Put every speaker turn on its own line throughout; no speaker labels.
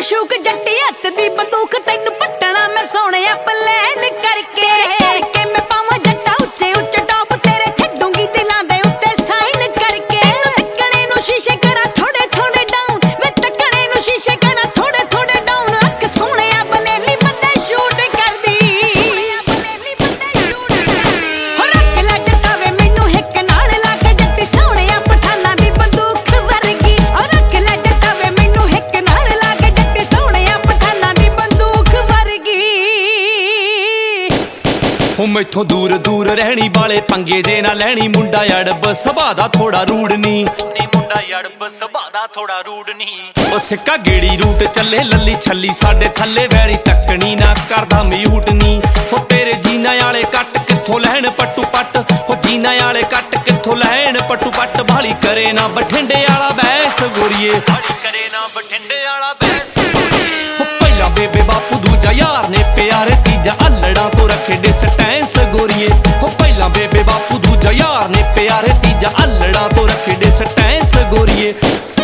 ਮਸ਼ੂਕ ਜੱਟੀ ਹੱਥ ਦੀ ਬੰਦੂਕ ਤੈਨੂੰ ਪੱਟਣਾ ਮੈਂ ਸੋਹਣਿਆ ਪਲਾਨ ਕਰਕੇ ਮੈਂ ਪਾਵਾਂ ਜੱਟਾ ਉੱਚੇ ਉੱਚੇ ਟੌਪ ਤੇਰੇ ਛੱਡੂਗੀ ਦਿਲਾਂ ਦੇ ਉੱਤੇ ਸਾਈਨ ਕਰਕੇ ਤੱਕਣੇ ਨੂੰ ਸ਼ੀਸ਼ੇ ਕਰਾਂ ਥੋੜੇ ਥੋੜੇ ਡਾਊਨ ਵੇ ਤੱਕਣੇ ਨੂੰ ਸ਼ੀਸ਼ੇ ਕਰਾਂ ਥੋੜੇ ਥੋੜੇ ਡਾਊਨ ਅੱਖ ਸੋਹਣਿਆ ਬਨੇਲੀ ਬੰਦੇ ਸ਼ੂਟ ਕਰਦੀ ਹੋ ਰੱਖ ਲੈ ਜੱਟਾ ਵੇ ਮੈਨੂੰ ਹਿੱਕ ਨਾਲ ਲਾ ਕੇ ਜੱਟੀ ਸੋਹਣਿਆ ਪਠਾਨਾਂ ਦੀ ਬੰਦੂਕ ਵਰਗੀ ਹੋ ਰੱਖ ਲੈ ਜੱਟਾ ਵੇ ਮੈਨੂੰ ਹਿੱਕ ਨਾਲ ਲਾ ਕੇ ਜੱਟੀ ਸੋਹਣਿਆ ਪਠਾਨਾਂ ਦੀ ਬੰਦੂਕ ਵਰਗੀ
ਹੋ ਮੈਥੋਂ ਦੂਰ ਦੂਰ ਰਹਿਣੀ ਵਾਲੇ ਪੰਗੇ ਜੇ ਨਾ ਲੈਣੀ ਮੁੰਡਾ ਅੜਬ ਸੁਭਾਅ ਦਾ ਥੋੜਾ ਰੂੜ ਨੀ ਮੁੰਡਾ ਅੜਬ ਸੁਭਾਅ ਦਾ ਥੋੜਾ ਰੂੜ ਨੀ ਉਹ ਸਿੱਕਾ ਗੇੜੀ ਰੂਟ ਚੱਲੇ ਲੱਲੀ ਛੱਲੀ ਸਾਡੇ ਥੱਲੇ ਵੈਲੀ ਤੱਕਣੀ ਨਾ ਕਰਦਾ ਮਿਊਟ ਨੀ ਹੋ ਤੇਰੇ ਜੀਨਾ ਵਾਲੇ ਕੱਟ ਕਿੱਥੋਂ ਲੈਣ ਪੱਟੂ ਪੱਟ ਹੋ ਜੀਨਾ ਵਾਲੇ ਕੱਟ ਕਿੱਥੋਂ ਲੈਣ ਪੱਟੂ ਪੱਟ ਭਾਲੀ ਕਰੇ ਨਾ ਬਠਿੰਡੇ ਵਾਲਾ ਬੈਸ ਗੋਰੀਏ ਭਾਲੀ ਕਰੇ ਨਾ ਬਠਿੰਡੇ ਵਾਲਾ ਬੈਸ ਹੋ ਪਹਿਲਾ ਬੇਬੇ ਬਾਪੂ ਦੂਜਾ ਯਾਰ ਨੇ ਪਿਆਰੇ ਤੀਜਾ ਅਲੜਾਂ ਤੋਂ ਰੱਖੇ ਡਿਸਟੈਂਸ ਗੋਰੀਏ ਹੋ ਪਹਿਲਾ ਬੇਬੇ ਬਾਪੂ ਦੂਜਾ ਯਾਰ ਨੇ ਪਿਆਰੇ ਤੀਜਾ ਅਲੜਾਂ ਤੋਂ ਰੱਖੇ ਡਿਸਟੈਂਸ ਗੋਰੀਏ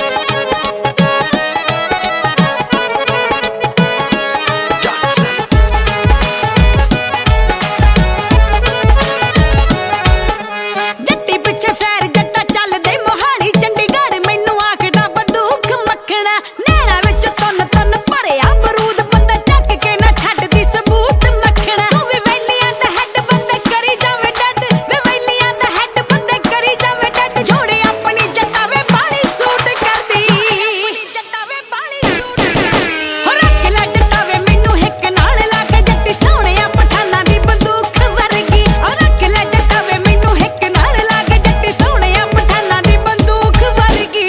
ਜੱਟੀ ਪਿੱਛੇ ਫੈਰ ਜੱਟਾ ਚੱਲਦੇ ਮੋਹਾਲੀ ਚੰਡੀਗੜ੍ਹ ਮੈਨੂੰ ਆਖਦਾ ਬੰਦੂਕ ਮੱਖਣਾ ਨਹਿਰਾਂ ਵਿੱਚ ਤੁੰਨ ਤੁੰਨ ਭਰਿਆ ਬਰੂਦ ਬੰਦਾ ਚੱਕ ਕੇ ਨਾ ਛੱਡਦੀ ਸਬੂਤ ਮੱਖਣਾ ਤੂੰ ਵੀ ਵੈਲੀਆਂ ਦਾ ਹੈਡ ਬੰਦੇ ਕਰੀ ਜਾਵੇਂ ਡੱਡ ਵੇ ਵੈਲੀਆਂ ਦਾ ਹੈਡ ਬੰਦੇ ਕਰੀ ਜਾਵੇਂ ਡੱਡ ਜੋੜੇ ਆਪਣੀ ਜੱਟਾ ਵੇ ਬਾਲੀ ਸੂਟ ਕਰਦੀ ਜੱਟਾ ਵੇ ਬਾਲੀ ਸੂਟ ਕਰਦੀ ਹੋ ਰੱਖ ਲੈ ਜੱਟਾ ਵੇ ਮੈਨੂੰ ਹਿੱਕ ਨਾਲ ਲਾ ਕੇ ਜੱਟੀ ਸੋਹਣਿਆ ਪਠਾਨਾਂ ਦੀ ਬੰਦੂਕ ਵਰਗੀ ਹੋ ਰੱਖ ਲੈ ਜੱਟਾ ਵੇ ਮੈਨੂੰ ਹਿੱਕ ਨਾਲ ਲਾ ਕੇ ਜੱਟੀ ਸੋਹਣਿਆ ਪਠਾਨਾਂ ਦੀ ਬੰਦੂਕ ਵਰਗੀ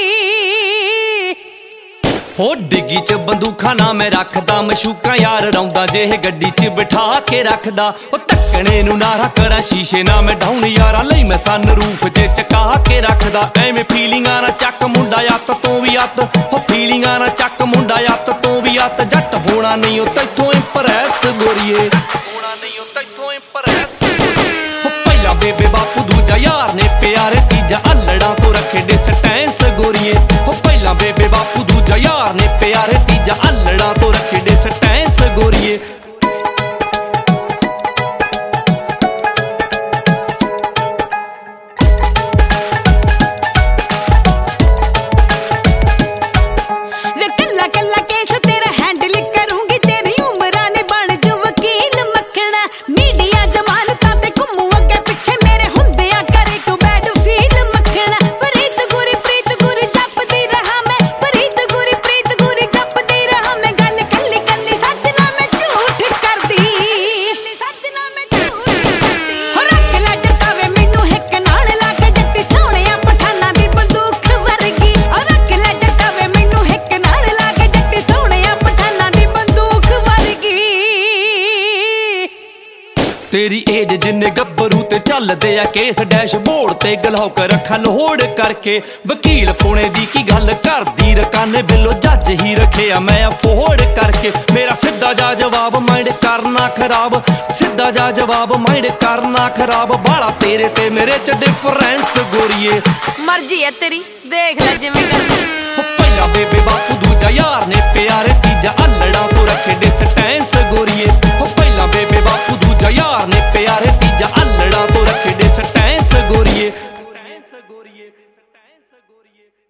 ਹੋ ਡਿੱਗੀ ਚ ਬੰਦੂਖਾਂ ਨਾ ਮੈਂ ਰੱਖਦਾ ਮਸ਼ੂਕਾਂ ਯਾਰ ਰੌਂਦਾ ਜੇ ਇਹ ਗੱਡੀ ਚ ਬਿਠਾ ਕੇ ਰੱਖਦਾ ਉਹ ਧੱਕਣੇ ਨੂੰ ਨਾਰਾ ਕਰਾਂ ਸ਼ੀਸ਼ੇ ਨਾ ਮੈਂ ਡਾਉਣ ਯਾਰਾਂ ਲਈ ਮੈਂ ਸਨ ਰੂਫ ਜੇ ਚਕਾ ਕੇ ਰੱਖਦਾ ਐਵੇਂ ਫੀਲਿੰਗਾਂ ਨਾ ਚੱਕ ਮੁੰਡਾ ਅੱਤ ਤੋਂ ਵੀ ਅੱਤ ਹੋ ਫੀਲਿੰਗਾਂ ਨਾ ਚੱਕ ਮੁੰਡਾ ਅੱਤ ਤੋਂ ਵੀ ਅੱਤ ਜੱਟ ਹੋਣਾ ਨਹੀਂ ਉਹ ਤੈਥੋਂ ਇੰਪ੍ਰੈਸ ਗੋਰੀਏ ਹੋਣਾ ਨਹੀਂ ਉਹ ਤੈਥੋਂ ਇੰਪ੍ਰੈਸ ਹੋ ਪਹਿਲਾ ਬੇਬੇ ਬਾਪੂ ਦੂਜਾ ਯਾਰ ਨੇ ਪਿਆਰੇ ਤੀਜਾ ਅਲੜਾਂ ਤੋਂ ਰੱਖੇ ਡਿਸਟੈਂਸ ਗੋਰੀਏ ਹੋ ਪਹਿਲਾ ਬੇਬੇ ਬਾਪੂ ਦੂਜਾ ਯਾਰ ਨੇ ਪਿਆਰੇ ਤੀਜਾ ਅਲੜਾਂ ਤੋਂ ਰੱਖੇ ਡਿਸਟੈਂਸ ਗੋਰੀਏ
ਵੇ ਕੱਲਾ ਕੱਲਾ ਕੇਸ ਤੇਰਾ ਹੈਂਡਲ ਕਰੂੰਗੀ ਤੇਰੀ ਉਮਰਾਂ ਲਈ ਬਣ ਜੂ ਵਕੀਲ ਮੱਖਣਾ ਮੀਡੀਆ ਜ਼ਮਾਨਤਾਂ ਤੇ ਘੁੰਮੂ ਅੱਗੇ ਪਿੱਛੇ ਮੇਰੇ ਹੁੰਦਿਆਂ ਕਰੇ ਕੋ ਬੈਡ ਫੀਲ ਮੱਖਣਾ ਪ੍ਰੀਤ ਗੁਰੀ ਜਪਦੀ ਰਹਾ ਮੈਂ ਪ੍ਰੀਤ ਗੁਰੀ ਜਪਦੀ ਰਹਾ ਮੈਂ ਗੱਲ ਕੱਲੀ ਕੱਲੀ ਸੱਚ ਨਾ ਮੈਂ ਝੂਠ ਕਰਦੀ ਸੱਚ ਨਾ ਮੈਂ ਝੂਠ ਕਰਦੀ ਹੋ ਰੱਖ ਲੈ ਜੱਟਾ ਵੇ ਮੈਨੂੰ ਹਿੱਕ ਨਾਲ ਲਾ ਕੇ ਜੱਟੀ ਸੋਹਣਿਆ ਪਠਾਨਾਂ ਦੀ ਬੰਦੂਕ ਵਰਗੀ ਹੋ ਰੱਖ ਲੈ ਜੱਟਾ ਵੇ ਮੈਨੂੰ ਹਿੱਕ ਨਾਲ ਲਾ ਕੇ ਜੱਟੀ ਸੋਹਣਿਆ ਪਠਾਨਾਂ ਦੀ ਬੰਦੂਕ ਵਰਗੀ
ਤੇਰੀ ਏਜ ਜਿੰਨੇ ਗੱਭਰੂ ਤੇ ਚੱਲਦੇ ਆ ਕੇਸ ਡੈਸ਼ਬੋਰਡ ਤੇ ਗਲੌਕ ਰੱਖਾ ਲੋੜ ਕਰਕੇ ਵਕੀਲ ਪੁਣੇ ਦੀ ਕੀ ਗੱਲ ਕਰਦੀ ਰਕਾਨੇ ਬਿੱਲੋ ਜੱਜ ਹੀ ਰੱਖਿਆ ਮੈਂ ਅਫੋਰਡ ਕਰਕੇ ਮੇਰਾ ਸਿੱਧਾ ਜਾ ਜਵਾਬ ਮਾਈਂਡ ਕਰਨਾ ਖਰਾਬ ਸਿੱਧਾ ਜਾ ਜਵਾਬ ਮਾਈਂਡ ਕਰਨਾ ਖਰਾਬ ਬਾਲਾ ਤੇਰੇ ਤੇ ਮੇਰੇ ਚ ਡਿਫਰੈਂਸ ਗੋਰੀਏ
ਮਰਜ਼ੀ ਹੈ ਤੇਰੀ ਦੇਖ ਲੈ ਜਿਵੇਂ ਕਰਦੀ
ਪਹਿਲਾ ਬੇਬੇ ਬਾਪੂ ਦੂਜਾ ਯਾਰ